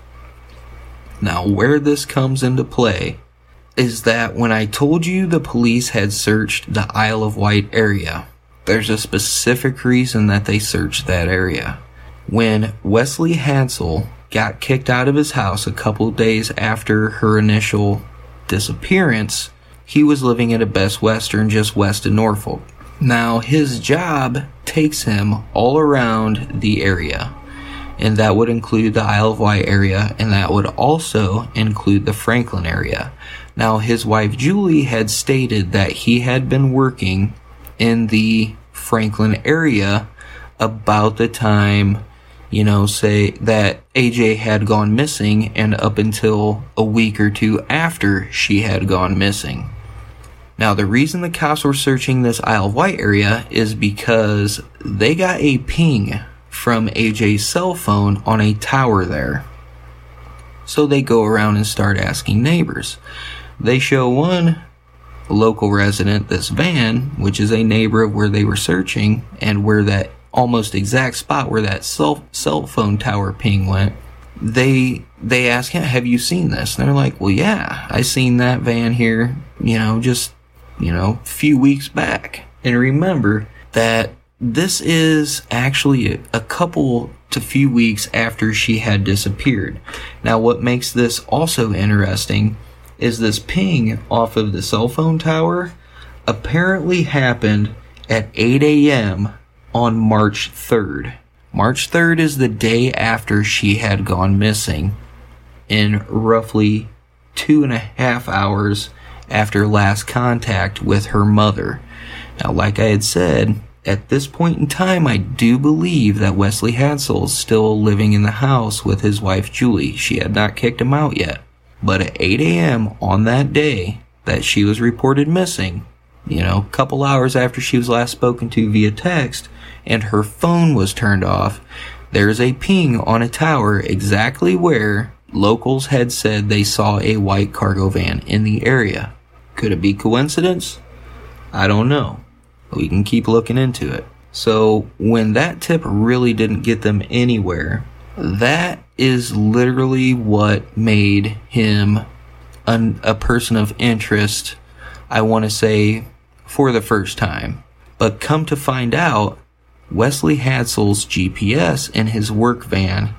Now, where this comes into play is that when I told you the police had searched the Isle of Wight area, there's a specific reason that they searched that area. When Wesley Hadsell got kicked out of his house a couple days after her initial disappearance, he was living at a Best Western just west of Norfolk. Now, his job takes him all around the area, and that would include the Isle of Wight area, and that would also include the Franklin area. Now, his wife Julie had stated that he had been working in the Franklin area about the time, you know, say that A J had gone missing, and up until a week or two after she had gone missing. Now, the reason the cops were searching this Isle of Wight area is because they got a ping from A J's cell phone on a tower there. So they go around and start asking neighbors. They show one local resident this van, which is a neighbor of where they were searching, and where that almost exact spot where that cell, cell phone tower ping went. They they ask him, have you seen this? And they're like, well, yeah, I seen that van here, you know, just, you know, a few weeks back. And remember that this is actually a, a couple to few weeks after she had disappeared. Now, what makes this also interesting is this ping off of the cell phone tower apparently happened at eight a.m. on March third. March third is the day after she had gone missing, in roughly two and a half hours after last contact with her mother. Now, like I had said, at this point in time, I do believe that Wesley Hadsell is still living in the house with his wife Julie. She had not kicked him out yet. But at eight a.m. on that day that she was reported missing, you know, a couple hours after she was last spoken to via text, and her phone was turned off, there's a ping on a tower exactly where locals had said they saw a white cargo van in the area. Could it be coincidence? I don't know. We can keep looking into it. So when that tip really didn't get them anywhere, that is literally what made him an, a person of interest, I want to say, for the first time. But come to find out, Wesley Hadsell's G P S in his work van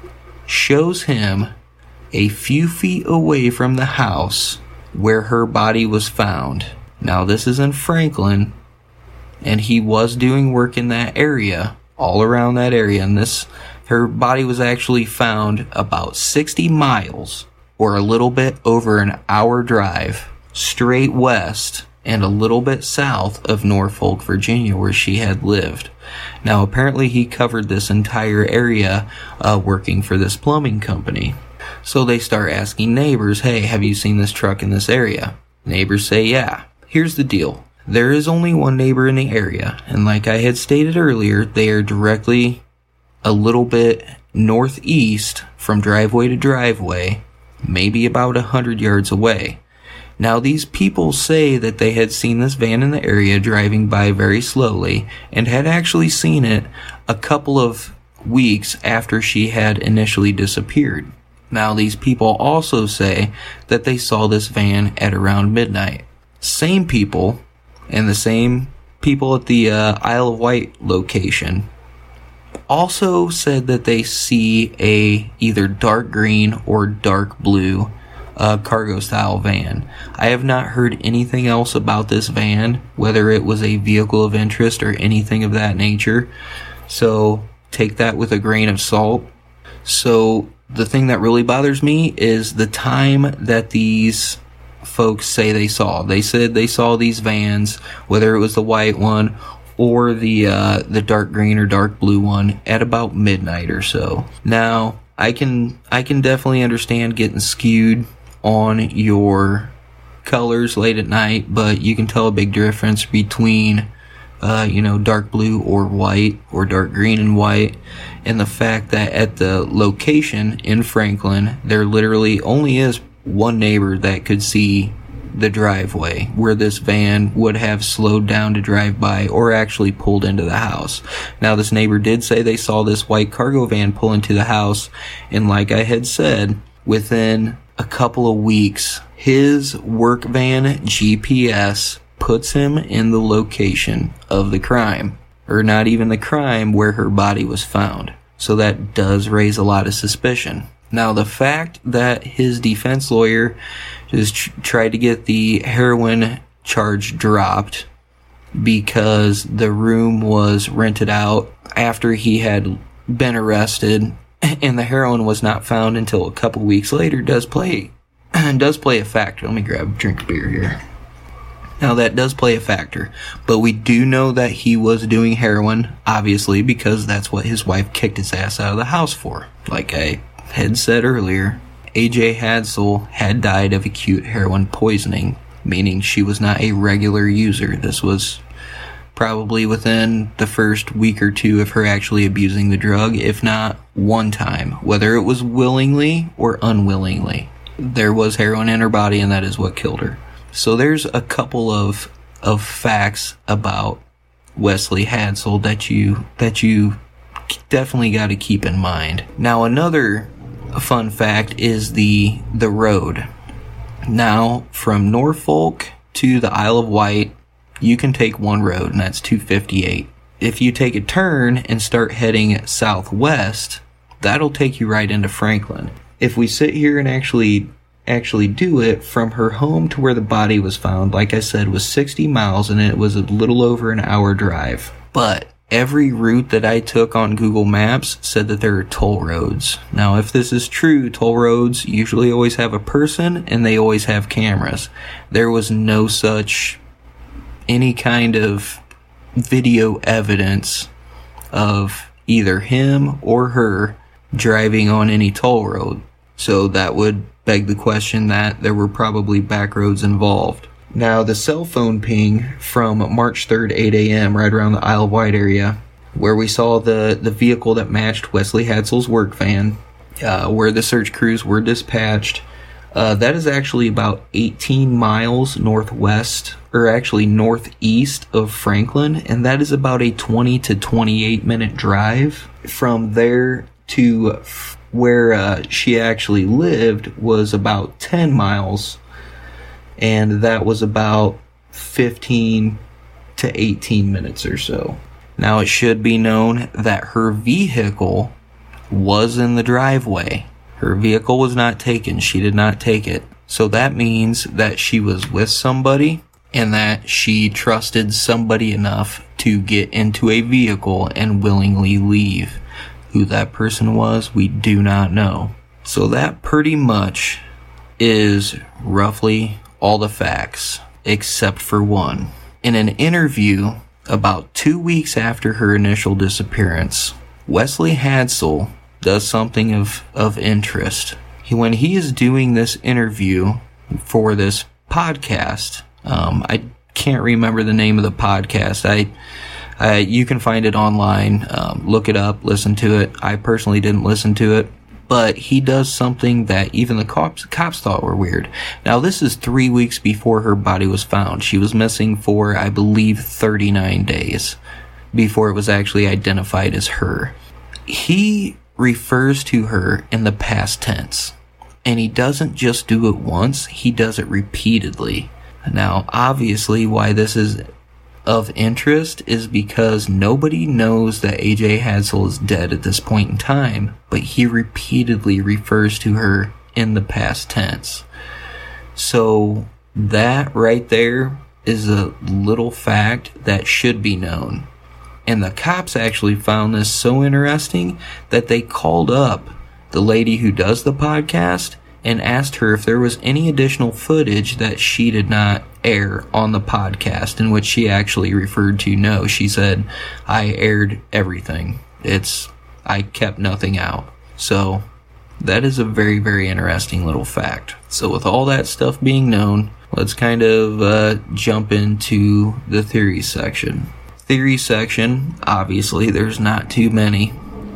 shows him a few feet away from the house where her body was found. Now, this is in Franklin, and he was doing work in that area, all around that area, and this, her body was actually found about sixty miles, or a little bit over an hour drive, straight west and a little bit south of Norfolk, Virginia, where she had lived. Now, apparently he covered this entire area uh, working for this plumbing company. So they start asking neighbors, hey, have you seen this truck in this area? Neighbors say, yeah. Here's the deal. There is only one neighbor in the area, and like I had stated earlier, they are directly a little bit northeast from driveway to driveway, maybe about a hundred yards away. Now, these people say that they had seen this van in the area driving by very slowly and had actually seen it a couple of weeks after she had initially disappeared. Now, these people also say that they saw this van at around midnight. Same people, and the same people at the uh, Isle of Wight location, also said that they see a either dark green or dark blue uh, cargo style van. I have not heard anything else about this van, whether it was a vehicle of interest or anything of that nature. So take that with a grain of salt. So the thing that really bothers me is the time that these folks say they saw. They said they saw these vans, whether it was the white one or the uh, the dark green or dark blue one, at about midnight or so. Now, I can I can definitely understand getting skewed on your colors late at night, but you can tell a big difference between uh, you know, dark blue or white, or dark green and white, and the fact that at the location in Franklin, there literally only is one neighbor that could see the driveway where this van would have slowed down to drive by or actually pulled into the house. Now, this neighbor did say they saw this white cargo van pull into the house, and like I had said, within a couple of weeks, his work van G P S puts him in the location of the crime, or not even the crime, where her body was found. So that does raise a lot of suspicion. Now, the fact that his defense lawyer just tr- tried to get the heroin charge dropped because the room was rented out after he had been arrested, and the heroin was not found until a couple weeks later, does play does play a factor. Let me grab a drink of beer here. Now, that does play a factor, but we do know that he was doing heroin, obviously, because that's what his wife kicked his ass out of the house for. Like I had said earlier, A J Hadsell had died of acute heroin poisoning, meaning she was not a regular user. This was probably within the first week or two of her actually abusing the drug, if not one time, whether it was willingly or unwillingly. There was heroin in her body, and that is what killed her. So there's a couple of of facts about Wesley Hadsell that you that you definitely got to keep in mind. Now, another fun fact is the the road. Now, from Norfolk to the Isle of Wight, you can take one road, and that's two fifty-eight. If you take a turn and start heading southwest, that'll take you right into Franklin. If we sit here and actually actually do it, from her home to where the body was found, like I said, was sixty miles, and it was a little over an hour drive. But every route that I took on Google Maps said that there are toll roads. Now, if this is true, toll roads usually always have a person, and they always have cameras. There was no such any kind of video evidence of either him or her driving on any toll road. So that would beg the question that there were probably back roads involved. Now, the cell phone ping from March third, eight a.m., right around the Isle of Wight area, where we saw the, the vehicle that matched Wesley Hadsell's work van, uh, where the search crews were dispatched, uh, that is actually about eighteen miles northwest, or actually northeast of Franklin, and that is about a twenty to twenty-eight minute drive. From there to where uh, she actually lived was about ten miles, and that was about fifteen to eighteen minutes or so. Now, it should be known that her vehicle was in the driveway. Her vehicle was not taken. She did not take it. So that means that she was with somebody, and that she trusted somebody enough to get into a vehicle and willingly leave. Who that person was, we do not know. So that pretty much is roughly all the facts, except for one. In an interview about two weeks after her initial disappearance, Wesley Hadsell does something of, of interest. He, when he is doing this interview for this podcast, um, I can't remember the name of the podcast. I Uh, you can find it online. Um, look it up, listen to it. I personally didn't listen to it. But he does something that even the cops, cops thought were weird. Now, this is three weeks before her body was found. She was missing for, I believe, thirty-nine days before it was actually identified as her. He refers to her in the past tense. And he doesn't just do it once, he does it repeatedly. Now, obviously, why this is of interest is because nobody knows that A J Hadsell is dead at this point in time, but he repeatedly refers to her in the past tense. So that right there is a little fact that should be known. And the cops actually found this so interesting that they called up the lady who does the podcast and asked her if there was any additional footage that she did not air on the podcast, in which she actually referred to no. She said, I aired everything. It's, I kept nothing out. So that is a very, very interesting little fact. So with all that stuff being known, let's kind of uh, jump into the theory section. Theory section, obviously, there's not too many,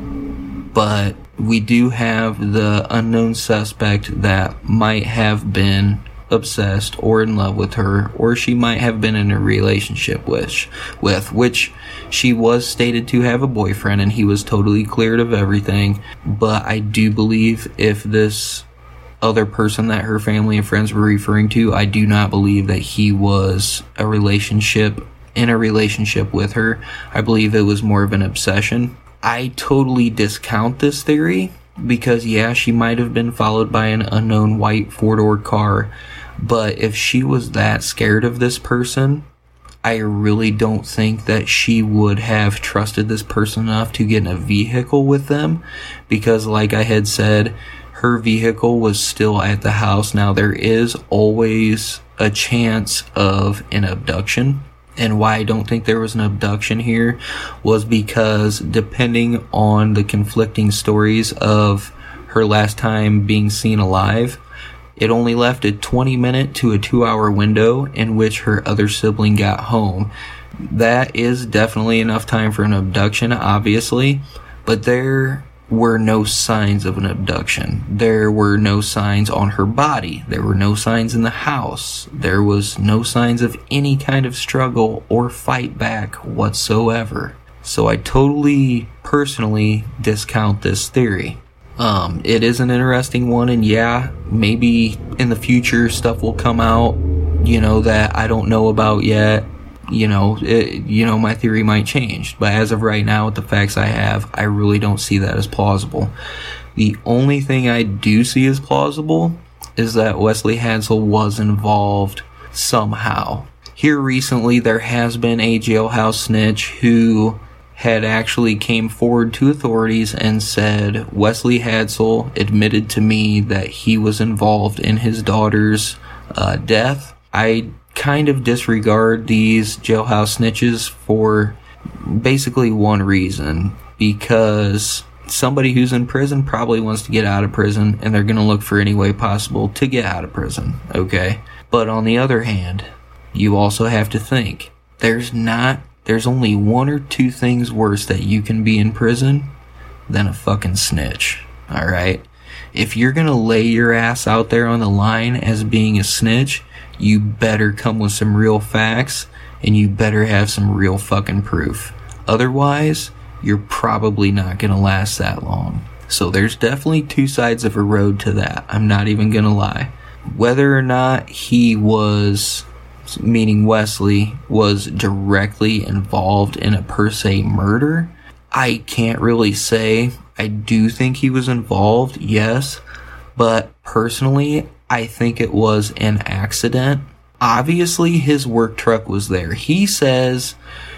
but we do have the unknown suspect that might have been obsessed or in love with her, or she might have been in a relationship with, with which she was stated to have a boyfriend, and he was totally cleared of everything. But I do believe if this other person that her family and friends were referring to, I do not believe that he was a relationship in a relationship with her. I believe it was more of an obsession. I totally discount this theory because, yeah, she might have been followed by an unknown white four-door car, but if she was that scared of this person, I really don't think that she would have trusted this person enough to get in a vehicle with them, because like I had said, her vehicle was still at the house. Now, there is always a chance of an abduction. And why I don't think there was an abduction here was because, depending on the conflicting stories of her last time being seen alive, it only left a twenty minute to a two hour window in which her other sibling got home. That is definitely enough time for an abduction, obviously, but there were no signs of an abduction. There were no signs on her body. There were no signs in the house. There was no signs of any kind of struggle or fight back whatsoever. So I totally, personally discount this theory. Um, it is an interesting one, and yeah, maybe in the future stuff will come out, you know, that I don't know about yet. You know, it, you know, my theory might change. But as of right now, with the facts I have, I really don't see that as plausible. The only thing I do see as plausible is that Wesley Hadsell was involved somehow. Here recently, there has been a jailhouse snitch who had actually came forward to authorities and said, Wesley Hadsell admitted to me that he was involved in his daughter's uh, death. I kind of disregard these jailhouse snitches for basically one reason, because somebody who's in prison probably wants to get out of prison, and they're going to look for any way possible to get out of prison, okay? But on the other hand, you also have to think, there's not, there's only one or two things worse that you can be in prison than a fucking snitch, alright? If you're going to lay your ass out there on the line as being a snitch, you better come with some real facts, and you better have some real fucking proof. Otherwise, you're probably not gonna last that long. So there's definitely two sides of a road to that. I'm not even gonna lie. Whether or not he was, meaning Wesley, was directly involved in a per se murder, I can't really say. I do think he was involved, yes, but personally, I think it was an accident. Obviously, his work truck was there. He says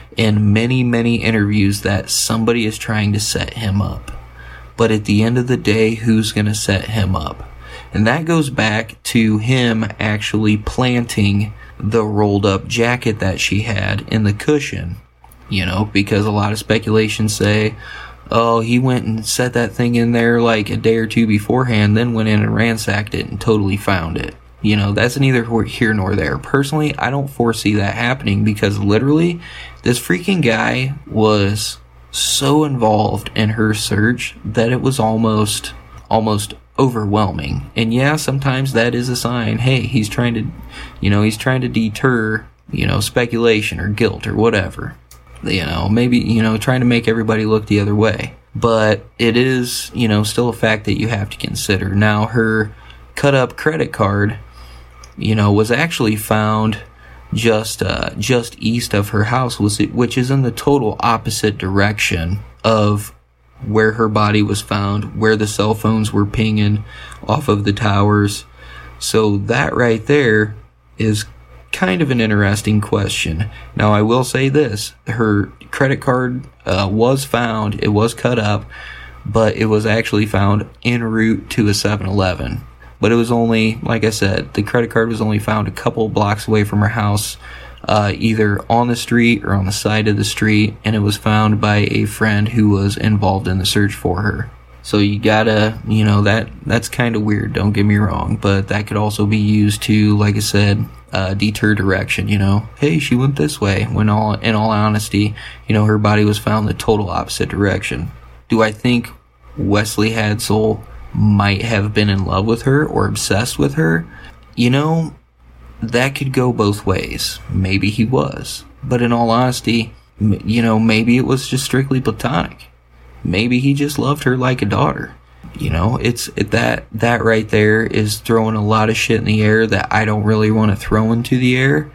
in many, many interviews that somebody is trying to set him up. But at the end of the day, who's going to set him up? And that goes back to him actually planting the rolled up jacket that she had in the cushion. You know, because a lot of speculations say, oh, he went and set that thing in there like a day or two beforehand, then went in and ransacked it and totally found it. You know, that's neither here nor there. Personally, I don't foresee that happening because literally, this freaking guy was so involved in her search that it was almost, almost overwhelming. And yeah, sometimes that is a sign, hey, he's trying to, you know, he's trying to deter, you know, speculation or guilt or whatever. You know, maybe, you know, trying to make everybody look the other way. But it is, you know, still a fact that you have to consider. Now, her cut up credit card, you know, was actually found just uh, just east of her house, which is in the total opposite direction of where her body was found, where the cell phones were pinging off of the towers. So that right there is kind of an interesting question. Now, I will say this. Her credit card uh, was found. It was cut up, but it was actually found en route to a seven eleven. But it was only, like I said, the credit card was only found a couple blocks away from her house, uh, either on the street or on the side of the street, and it was found by a friend who was involved in the search for her. So you gotta, you know, that that's kind of weird, don't get me wrong, but that could also be used to, like I said, uh, deter direction, you know. Hey, she went this way, when all, in all honesty, you know, her body was found the total opposite direction. Do I think Wesley Hadsell might have been in love with her or obsessed with her? You know, that could go both ways. Maybe he was. But in all honesty, m- you know, maybe it was just strictly platonic. Maybe he just loved her like a daughter. You know, it's it, that that right there is throwing a lot of shit in the air that I don't really want to throw into the air.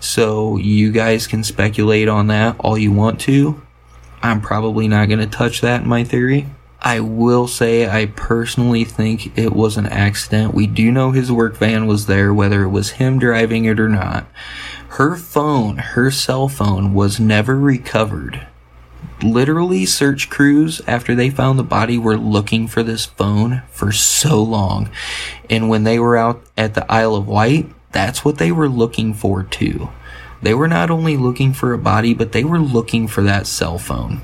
So you guys can speculate on that all you want to. I'm probably not going to touch that in my theory. I will say I personally think it was an accident. We do know his work van was there, whether it was him driving it or not. Her phone, her cell phone, was never recovered. Literally, search crews, after they found the body, were looking for this phone for so long. And when they were out at the Isle of Wight, that's what they were looking for too. They were not only looking for a body, but they were looking for that cell phone.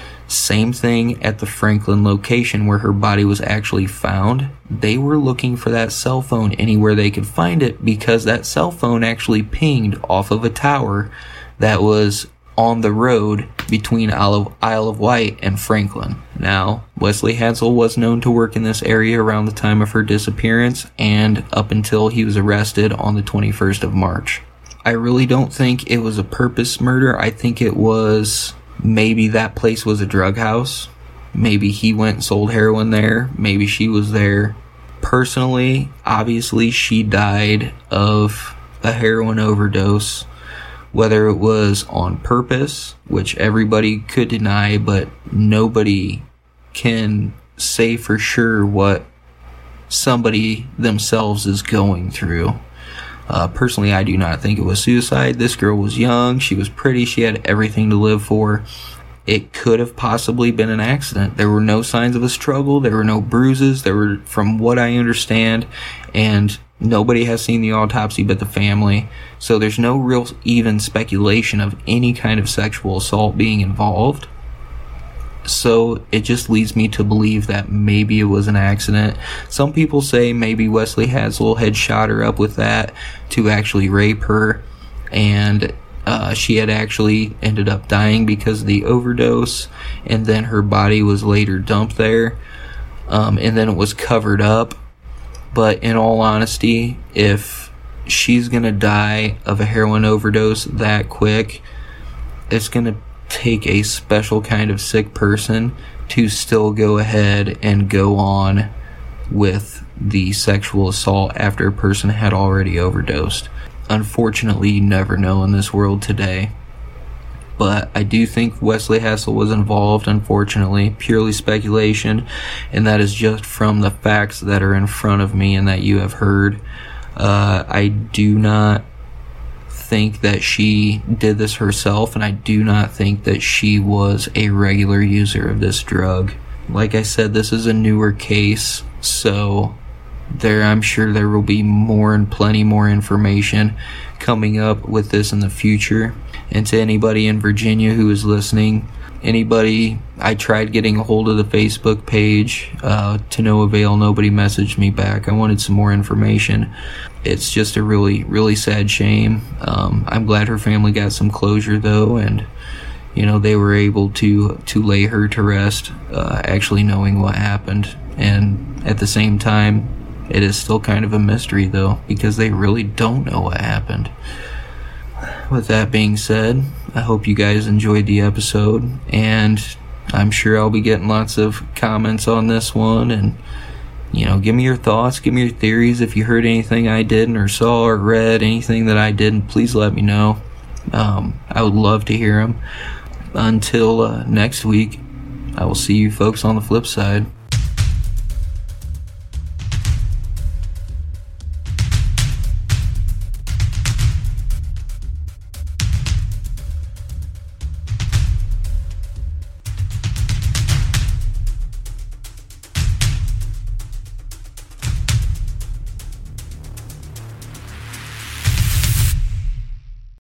Same thing at the Franklin location where her body was actually found. They were looking for that cell phone anywhere they could find it because that cell phone actually pinged off of a tower that was on the road between Isle of, Isle of Wight and Franklin. Now, Wesley Hadsell was known to work in this area around the time of her disappearance and up until he was arrested on the twenty-first of March. I really don't think it was a purpose murder. I think it was... maybe that place was a drug house. Maybe he went and sold heroin there. Maybe she was there. Personally, obviously, she died of a heroin overdose. Whether it was on purpose, which everybody could deny, but nobody can say for sure what somebody themselves is going through. Uh, personally, I do not think it was suicide. This girl was young, she was pretty, she had everything to live for. It could have possibly been an accident. There were no signs of a struggle, there were no bruises, there were, from what I understand, and nobody has seen the autopsy but the family. So there's no real even speculation of any kind of sexual assault being involved. So it just leads me to believe that maybe it was an accident. Some people say maybe Wesley Hadsell had shot her up with that to actually rape her, and uh, she had actually ended up dying because of the overdose, and then her body was later dumped there, um, and then it was covered up. But in all honesty, if she's gonna die of a heroin overdose that quick, it's gonna take a special kind of sick person to still go ahead and go on with the sexual assault after a person had already overdosed. Unfortunately, you never know in this world today. But I do think Wesley Hadsell was involved, unfortunately. Purely speculation, and that is just from the facts that are in front of me and that you have heard. Uh, I do not think that she did this herself, and I do not think that she was a regular user of this drug. Like I said, this is a newer case, so there I'm sure there will be more and plenty more information coming up with this in the future. And to anybody in Virginia who is listening, anybody, I tried getting a hold of the Facebook page, uh, to no avail. Nobody messaged me back. I wanted some more information. It's just a really, really sad shame. Um, I'm glad her family got some closure, though, and, you know, they were able to, to lay her to rest, uh, actually knowing what happened. And at the same time, it is still kind of a mystery, though, because they really don't know what happened. With that being said, I hope you guys enjoyed the episode, and I'm sure I'll be getting lots of comments on this one, and, you know, give me your thoughts, give me your theories. If you heard anything I didn't, or saw or read anything that I didn't, please let me know. Um, I would love to hear them. Until uh, next week, I will see you folks on the flip side.